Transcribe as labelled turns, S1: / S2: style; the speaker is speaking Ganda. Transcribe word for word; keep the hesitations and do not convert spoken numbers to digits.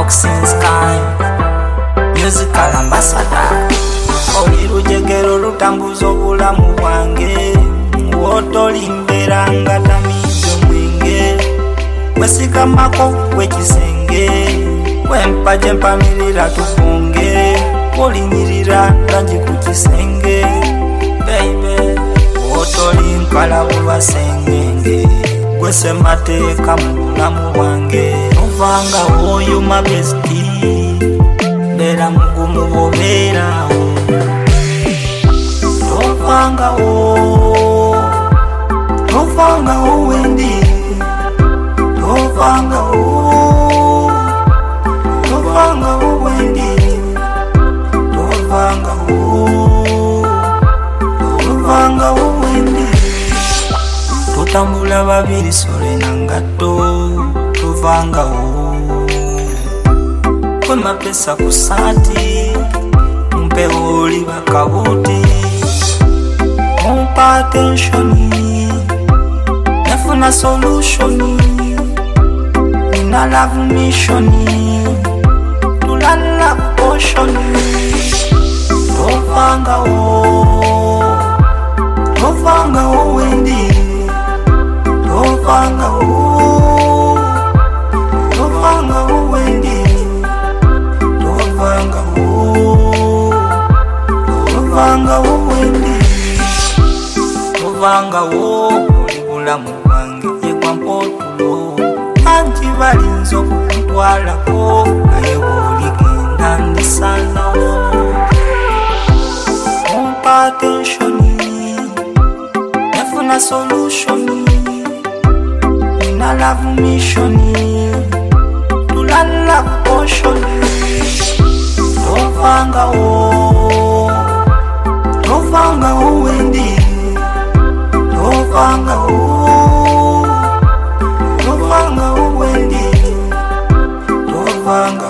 S1: Maxine Sky, musical ambassador. Oli lujegero lutambuza obulamu bwange, wotolimbera nga tamiizo mwenge, wesigamako wekisenge, wempaje mpamirira tufunge, olinyirira nanji ku kisenge. Baby, wotolinkala bubasengenge, gwese mateeka mu bulamu bwange. Ovanga oyo my bestie, bera mugumu bobeerawo. Ovanga o, ovanga o wendi, ovanga o, ovanga o wendi, ovanga o, ovanga o wendi. Tutambula babiri sole nangato, ovanga o. Kwe mapesa kusati, mpe oli bakabuti. Umpa attention, nefuna solution, nina love mission, tulala potion. Ovanga o, ovanga o wendi, ovanga o, ovanga o wendi, ovanga o, ovanga o wendi. Ovanga wo oli bulamu bwange yegwa mpotulo, anti balinza okutwalako naye bw'oligenda ndisanawo. Umpa attention, nefuna solution, nina love mission, tulala potion. Ovanga wo, ovanga wo wendi, ovanga o, ovanga o wendi, ovanga